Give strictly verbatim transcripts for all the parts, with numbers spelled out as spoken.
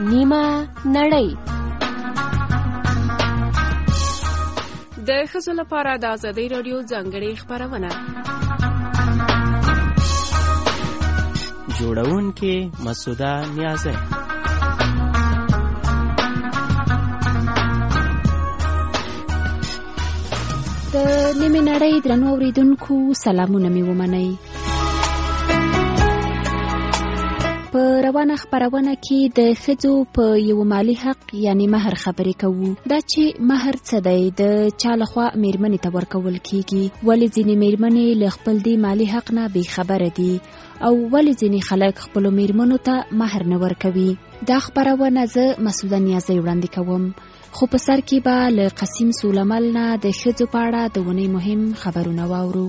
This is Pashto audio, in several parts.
نیمه نړۍ. د ښځو لپاره د ازادۍ راډیو ځانګړې خپرونه. جوړونکې مسعوده نیازی. د نیمه نړۍ درنو اوریدونکو سلامونه مې ومنئ. په روانه خپرونه کې د ښځو په یو مالی حق یعنی مهر خبرې کوو. دا چې مهر څه دی، د چا لخوا میرمنې ته ورکول کیږي، ولې ځینې میرمنې له خپل دې مالی حق نه بې خبره دي او ولې ځینې خلک خپلو میرمنو ته مهر نه ورکوي. دا خپرونه زه مسعوده نیازی وړاندې کوم، خو په سر کې به له قسیم سولمل نه د ښځو په اړه د ونې مهم خبرونه واورو.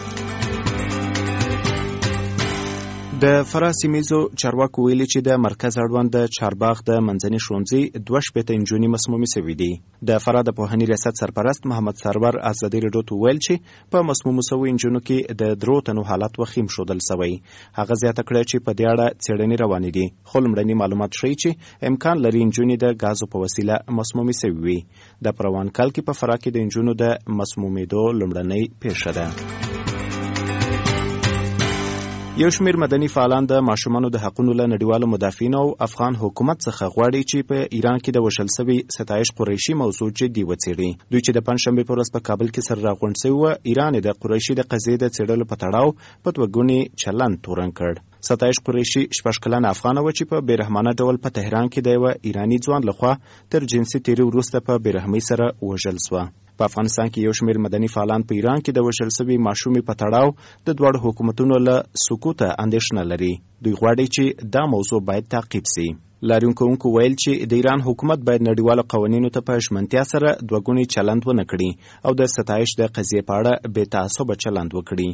د فراه سیمیزو چارواکو ویلي چې د مرکز اړوند د چارباغ د منځني ښوونځي دوه شپېته نجونې مسمومې شوې دي. د فراه د پوهنې ریاست سرپرست محمد سرور ازادي راډیو ته ویل چې په مسمومو شویو نجونو کې د درو تنو حالت وخیم ښودل شوی. هغه زیاته کړه چې په دې اړه څېړنې روانې دي، خو لومړني معلومات ښیي چې امکان لري نجونې د ګازو په وسیله مسمومې شوې وي. د پروان کال کې په فراه کې د نجونو د مسمومېدو لومړنۍ پیښه ده. یو شمېر مدني فعالان د ماشومانو د حقونو له نړیوالو مدافعینو او افغان حکومت څخه غواړي چې په ایران کې د وژل شوي ستایش قریشي موضوع جدي وڅېړي. دوی چې د پنجشنبې په ورځ په کابل کې سره راغونډ شوي وو، ایران د قریشي د قضیې د څېړلو په تړاو په دوه ګوني چلند تورن کړ. ستایش قریشي شپږ کلنه افغانه وه چې په بېرحمانه ډول په تهران کې د یوه ایراني ځوان لخوا تر جنسي تېري وروسته په بېرحمۍ سره وژل شوه. په افغانستان کې یو شمېر مدني فعالان په ایران کې د وژل شوي ماشومې په تړاو د دواړو حکومتونو له سکوته اندېښنه لري. دوی غواړي چې دا موضوع باید تعقیب شي. لاریون کوونکو ویل چې د ایران حکومت باید نړیوالو قوانینو ته په ژمنتیا سره دوه ګونی چلند ونه کړي او د ستایش د قضیې په اړه بې تعصبه چلند وکړي.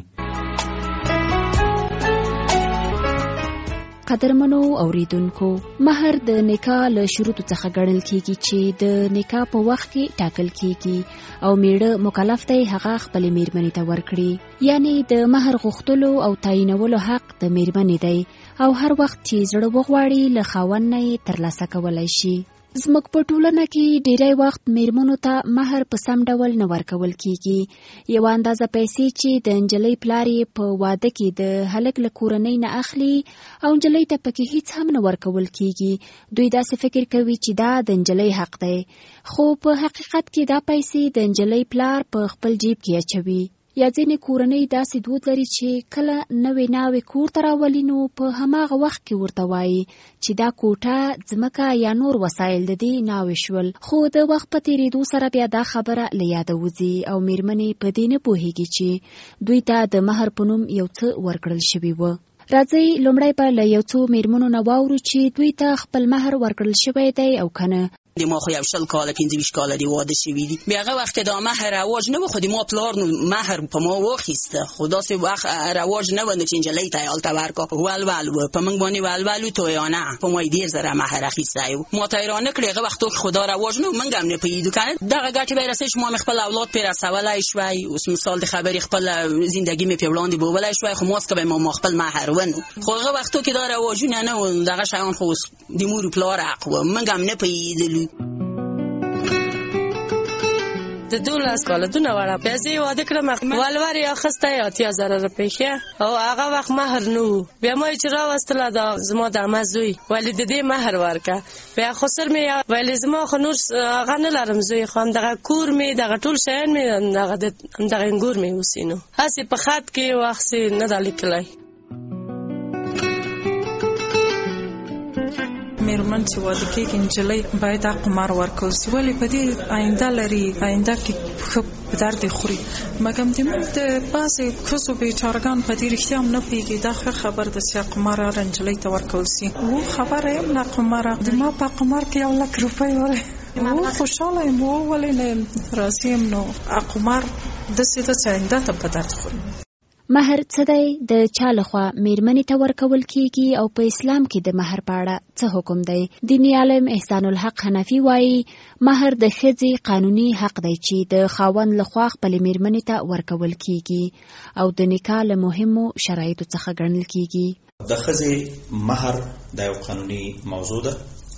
قدرمنو اوریدونکو، مهر د نکاح له شروطو څخه ګڼل کیږي چې د نکاح په وخت کې ټاکل کیږي او میړه مکلف دی هغه خپلې میرمنې ته ورکړي. یعنی د مهر غوښتلو او تعینولو حق د میرمنې دی او هر وخت چې زړه وغواړي له خاوند نه یې ترلاسه کولی شي. زموږ په ټولنه کې ډیری وخت میرمنو ته مهر په سم ډول نه ورکول کیږي. یو اندازه پیسې چې د نجلۍ پلار یې په واده کې د هلک له کورنۍ نه اخلي او نجلۍ ته پکې هیڅ هم نه ورکول کیږي. دوی داسې فکر کوي چې دا د نجلۍ حق دی، خو په حقیقت کې دا پیسې د نجلۍ پلار په خپل جیب کې اچوي. یا ځینې کورنۍ داسې دود لري چې کله نوې ناوې کور ته راولي نو په هماغه وخت کې ورته وایي چې دا کوټه، ځمکه یا نور وسایل د دې ناوې شول، خو د وخت په تېرېدو سره بیا دا خبره له یاده وځي او میرمنې په دې نه پوهېږي چې دوی ته د مهر په نوم یو څه ورکړل شوي وه. راځئ لومړی به له یو څو میرمنو نه واورو چې دوی ته خپل مهر ورکړل شوی دی او که نه. د ما خو یو شل کاله پنځه ویشت کاله دی واده شوي دي. بیا هغه وخت دا مهر رواج نه و، خو د ما پلار نو مهر په ما واخیسته، خو داسې وخت رواج نه و چې نجلۍ ته یې هلته ورکړه. ولول و په موږ باندې ولول و تویانه په ما یې ډېر زره مهر اخیستی و. ما ته یې رانه کړې. هغه وختو کې خو دا رواج نه و، موږ هم نه پوهېدو که نه. دغه ګټې به یې رسوي چې ما مې خپل اولاد پرې رسولی شوی. اوس مثال د خبرې خپل زندګي مې پرې وړاندې بولی شوی، خو ماسکه به ما خپل مهر ونو. خو هغه وختو کې دا رواجونه نه و، دغه شیان خو اوس د مور پلار حق و، موږ هم نه پوهېدلو. د دولس کاله دونه وړه پیسې یې واده کړم، ولور یې اخیستی اتیا زره روپۍ ښه، او هغه وخت مهر نه و. بیا ما یې چې راوستله دا زما د عمه زوی ولې د دې مهر ورکړه. بیا خو سر مې ویلې زما خو نور هغه نه لرم زوی، خو همدغه کور مې دغه ټول شیان مې همدغه همدغه انګور مې اوسي نو هسې په خط کې وخت نه ده لیکلی. میرمن چې واده کېږي نجلۍ باید حق مهر ورکول شي، ولې په دې آینده لري، آینده کې ښه په درد خوري. مګم د موږ د بعضې ښځو بېچارګان په دې رښتیا هم نه پوهېږي. دا ښه خبر ده چې حق مهر هره نجلۍ ته ورکول شي. و خبره یم له حق مهره د ما په حق مهر کې یو لک روپۍ ولې و خوشحاله یم، و ولې نه راضي یم. نو حق مهر داسې ده چې آینده ته په درد خوري. مهر څه دی؟ د چا لخوا میرمنې ته ورکول کیږي او په اسلام کې د مهر په اړه څه حکم دی؟ دیني عالم احسان الحق حنفي وایي مهر د ښځې قانوني حق دی چې د خاوند لخوا خپلې میرمنې ته ورکول کیږي او د نکاح له مهمو شرایطو څخه ګڼل کیږي. د ښځې مهر د یو قانوني موضوع ده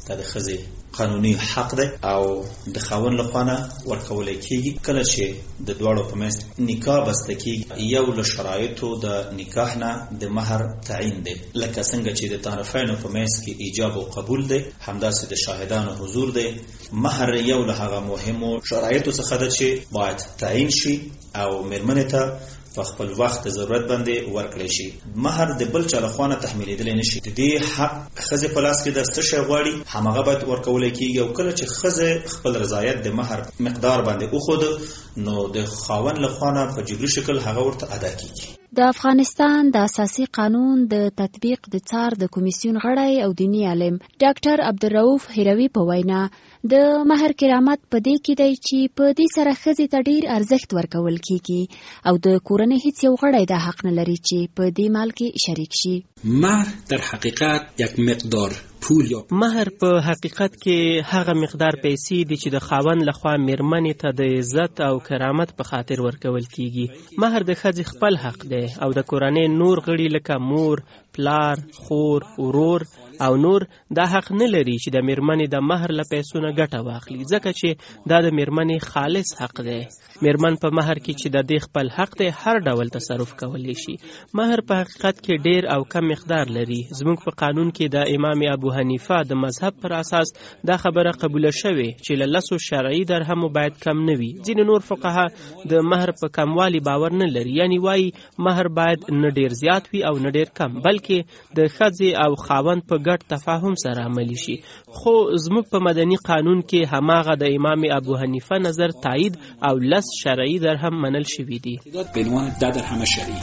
دا د ښځې قانوني حق دی او د خاوند لخوا نه ورکولی کېږي. کله چې د دواړو په منځ نکاح بسته کېږي، یو له شرایطو د نکاح نه د مهر تعیین دی، لکه څنګه چې د طرفینو په منځ کې ایجاب او قبول دی، همداسې د شاهدانو حضور دی. مهر یو له هغه مهمو شرایطو څخه ده چې باید تعیین شي او مېرمنې ته په خپل وخت ضرورت باندې ورکړی شي. مهر د بل چا لخوا نه تحمیلېدلی نه شي. د دې حق ښځې په لاس کې د څه شی غواړي هماغه باید ورکولی کېږي، او کله چې ښځې خپل رضایت د مهر مقدار باندې وښوده نو د خاوند لخوا نه په جبري شکل هغه ورته ادا کېږي. د افغانستان د اساسي قانون د تطبیق د څار د کمیسیون غړی او دینی عالم ډاکټر عبدالرؤف هروي په وینا د مهر کرامت په دې کې دی چې په دې سره ښځې ته ډیر ارزښت ورکول کېږي او د کورنۍ هیڅ یو غړی دا حق نه لري چې په دې مال کې شریک شي. مهر در حقیقت یک مقدار پول یا مهر په حقیقت کې هغه مقدار پیسې دي چې د خاوند لخوا میرمنې ته د عزت او کرامت په خاطر ورکول کیږي. مهر د ښځې خپل حق دی او د کورنۍ نور غړي لکه مور، پلار، خور، ورور او نور دا حق نه لري چې د میرمنې د مهر له پیسو نه ګټه واخلي، ځکه چې دا د میرمنې خالص حق دی. میرمن په مهر کې چې د دې خپل حق دی هر ډول تصرف کولی شي. مهر په حقیقت کې ډیر او کم مقدار لري. زموږ په قانون کې د امام ابو حنیفه د مذهب پر اساس دا خبره قبوله شوې چې له لسو شرعي درهمو باید کم نه وي. ځینې نور فقها د مهر په کموالي باور نه لري، یعنی وایي مهر باید نه ډیر زیات وي او نه ډیر کم، بلکې د ښځې او خاوند په ګډ تفاهم سره عملی شي. خو زموږ په مدني قانون کې هماغه د امام ابو حنیفه نظر تایید او لس شرعي درهم منل شوي دي. دا درهم شرعي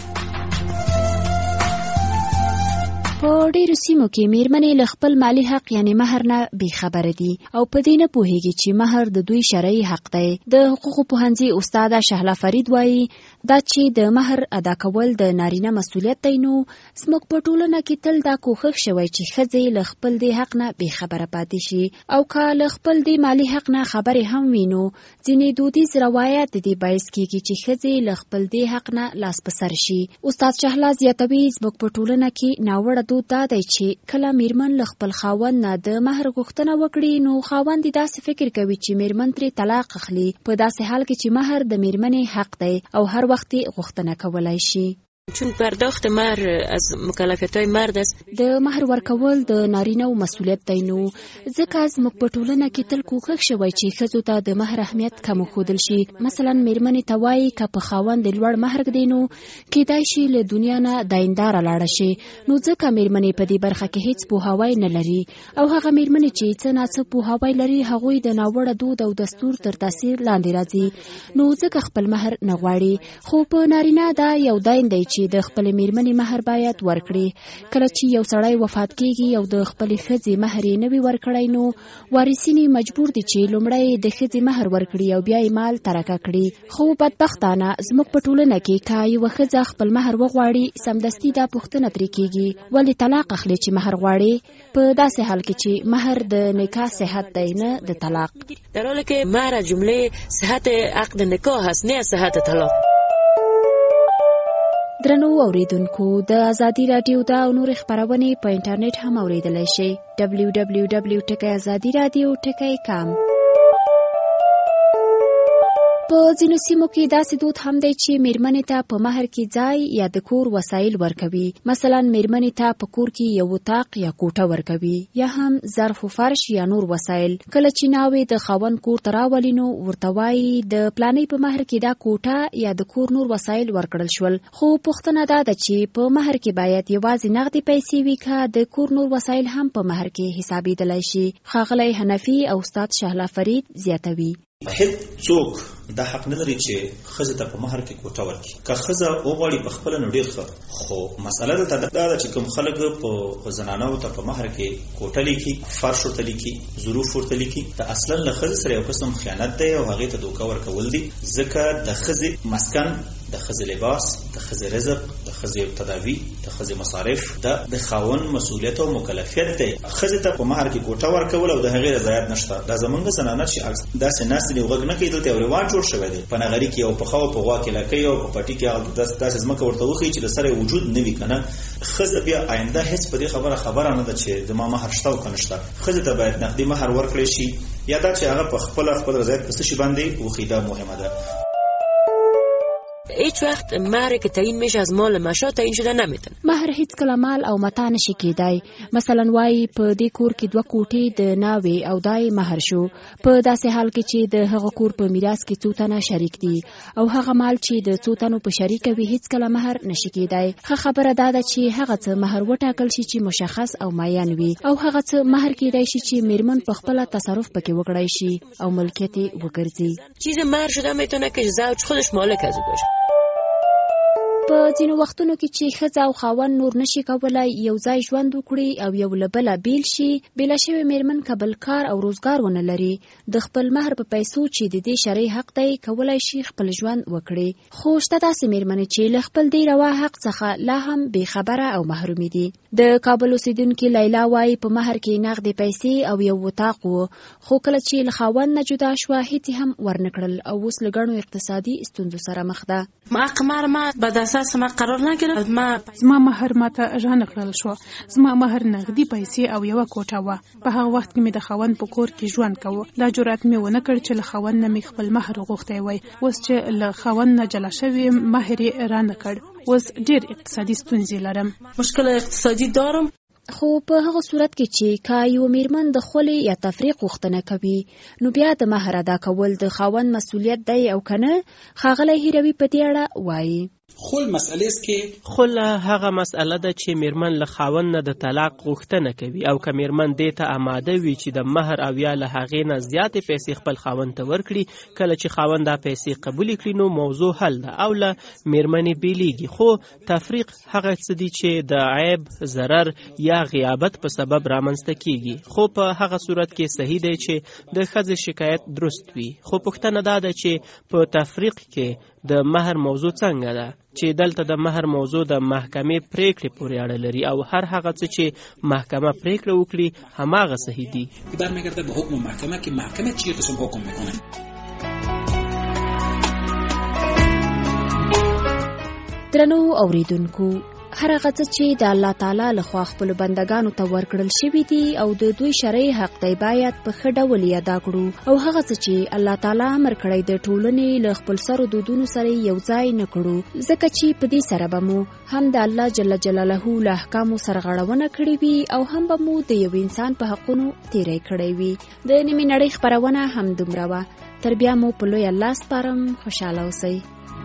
په ډیرو سیمو کې میرمنې له خپل مالی حق یعنی مهر نه بې خبره دي او په دې نه پوهیږي چې مهر د دوی شرعي حق دی. د حقوقو پوهنځي استاده شهلا فرید وایي دا چې د مهر ادا کول د نارینه مسؤلیت دی، نو زموږ په ټولنه کې تل دا کوښښ شوی چې ښځې له خپل دې حق نه بې خبره پاتې شي، او که له خپل دې مالی حق نه خبرې هم وي نو ځینې دودیز روایت د دې باعث کېږي چې ښځې له خپل دې حق نه لاس په سر شي. استاد شهلا زیاتوي زموږ په ټولنه کې ناوړه دود دا دی چې کله میرمن له خپل خاوند نه د مهر غوښتنه وکړي نو خاوند یې داسې فکر کوي چې میرمن ترې طلاق اخلي، په داسې حال کې چې مهر د میرمنې حق دی او هر وخت غوښتنه کولای شي. چون پرداخت مهر از مکلفیت‌های مرد است. د مهر ورکول د نارینه او مسؤلیت دی، نو ځکه زموږ په ټولنه کې تل کوښښ شوی چې ښځو ته د مهر اهمیت کم وښودل شي. مثلا میرمنې ته وایي که په خاوند لوړ مهر ږدي نو کیدای شي له دنیا نه داینداره لاړه شي، نو ځکه میرمنې په دې برخه کې هیڅ پوهاوی نه لري، او هغه میرمنې چې څه ناڅه پوهاوی لري هغوی د ناوړه دود او دستور تر تاثیر لاندې راځي، نو ځکه خپل مهر نه غواړي. خو په نارینه دا یو دایند دی چې د خپل میرمنې مهر باید ورکړي. کله چې یو سړی وفات کیږي او د خپل ښځې مهر یې نه وي ورکړی نو وارثین مجبور دي چې لومړی د ښځې مهر ورکړي او بیا یې مال ترکه کړي. خو بدبختانه زموږ په ټولنه کې که یوه ښځه خپل مهر وغواړي سمدستي دا پوښتنه ترې کیږي ولې طلاق اخلي چې مهر غواړي، په داسې حال کې چې مهر د نکاح صحت دی نه د طلاق. در حالی که مهر جمله صحت عقد نکاح است نه صحت طلاق. درنو اوریدونکو، د ازادي رادیو دا او نور خبرونه په انټرنیټ هم اوریدلای شئ. دبلیو دبلیو دبلیو ټکی ازادي رادیو ټکی کام. په ځینو سیمو کې داسې دود هم دی چې میرمنې ته په مهر کې ځای یا د کور وسایل ورکوي. مثلا میرمنې ته په کور کې یو اتاق یا کوټه ورکوي یا هم ظرف و فرش یا نور وسایل. کله چې ناوې د خاوند کور ته راولي نو ورته وایي د پلانې په مهر کې دا کوټه یا د کور نور وسایل ورکړل شول. خو پوښتنه دا ده چې په مهر کې باید یوازې نغدي پیسې وي که د کور نور وسایل هم په مهر کې حسابېدلی شي. ښاغلی حنفي او استاد شهلا فرید زیاتوي هیڅ څوک دا حق نه لري چې ښځې ته په مهر کې کوټه ورکړي. که ښځه وغواړي په خپله نو ډېر ښه، خو مسله دلته دا ده چې کوم خلک په زنانو ته په مهر کې کوټه لیکي، فرش ورته لیکي، ظروف ورته لیکي، دا اصلا له ښځې سره یو قسم خیانت دی او هغې ته دوکه ورکول دي، ځکه د ښځې مسکن، د ښځې لباس، د ښځې رزق، د ښځې تداوی، د ښځې مصارف دا د خاوند مسؤلیت او مکلفیت دی. ښځې ته په مهر کې کوټه ورکول او د هغې رضایت نشته. دا زمونږ زنانه چې داسې ناستې دي غوږ نه کوي، دلته یو رواج جوړ جوړ شوی دی په نغری کې او په خو په غوا کې لکه یو په پټي کې هغه داس داس ځمکه ورته وخی چې د سره وجود نه وي کنه خزه بیا آینده هیڅ په دې خبره خبره نه ده چې د ما مہر شته او کنيشته خزه ته باید نقدي مہر ورکړي شي یا دا چې هغه په خپل خپل رضایت پس شي باندې وخیدا مهمه ده. هیچ وقت مهر که تعیین میشه از مال مشا تعیین شده نمیتونه. مهر هیڅ کله مال او متا نشي کېدای. مثلا وای په دې کور کې دوه کوټې د ناوې او دای مهر شو په داسې حال کې چې د هغه کور په میراث کې څو تنه شریک دي او هغه مال چې د څو تنو په شریک وي هیڅ کله مهر نشي کېدای. ښه خبره دا ده چې هغه څه مهر وټاکل شي چې مشخص او معین وي او هغه څه مهر کېدای شي چې میرمن په خپل تصرف پکې وکړای شي او ملکیت وګرځي. چیز مهر شده میتونه که زوج خودش مالک از او باشه. په ځینو وختونو کې چې ښځه او خاوند نور نشي کولای یو ځای ژوند وکړي او یو له بله بیل شي بیله شوې میرمن که بل کار او روزګار ونه لري د خپل مهر په پیسو چې د دې شرعي حق دی کولی شي خپل ژوند وکړي. خو شته داسې میرمنې چې له خپل دې روا حق څخه لا هم بېخبره او محرومې دي. د کابل اوسیدونکې لیلا وایي په مهر کې نغدې پیسې او یو وطاق و خو کله چې له خاوند نه جدا شوه هیڅ هم ورنه کړل او اوس له ګڼو اقتصادي ستونزو سره مخ ده. ما قمار ما بعد اساس ما قرار نگرفت. ما زما مهر ماته رانه کړل شو. زما مهر نغدي پیسې او یو کوټه و. په هغه وخت کې مې د خاوند په کور کې ژوند کوو. دا جرأت مې ونه کړ چې له خاوند نه مې خپل مهر غوښتی وای. اوس چې له خاوند نه جلا شوی مهر یې رانه کړ. اوس ډېر اقتصادي ستونزې لرم. مشکل اقتصادي دارم. خو په هغه صورت کې چې کا یو میرمن د خولې یا تفریق غوښتنه کوي نو بیا د مهر ادا کول د خاوند مسؤلیت دی او کنه. ښاغلی هیروي په دې اړه وایي خل مسئله است که خل هغه مسئله ده چې میرمن له خاوند نه د طلاق غوښتنه کوي او که میرمن دې ته آماده وي چې د مهر او یا له هغې نه زیاتې پیسې خپل خاوند ته ورکړي کله چې خاوند دا پیسې قبول کړي نو موضوع حل ده او له میرمنې بیلیږي. خو تفریق هغه څه دي چې د عیب ضرر یا غیابت په سبب رامنځته کیږي. خو په هغه صورت کې صحیح دی چې د ښځې شکایت درست وي. خو پوښتنه دا ده چې په تفریق کې د مهر موضوع څنګه ده چې دلته د مهر موضوع د محکمې پریکړې پورې اړه لري او هر هغه څه چې محکمه پریکړه وکړي هماغه صحیح دي. برمیگرده به حکم محکمه که محکمه چی قسم حکم میکنه. درنو اوریدونکو هر هغه څه چې د الله تعالی لخوا خپل بندگانو ته ورکړل شوی دي او د دوی شرعي حق دی باید په ښه ډول یې ادا کړو او هغه څه چې الله تعالی امر کړی د ټولنې له خپل سرو دودونو سره یو ځای نه کړو ځکه چې په دې سره به مو هم د الله جل جلاله له احکامو سرغړونه کړې وي او هم به مو د یو انسان په حقونو تیری کړی وي. د نیمې نړۍ خپرونه هم دومره وه. تر بیا مو په لوی الله سپارم. خوشحاله اوسئ.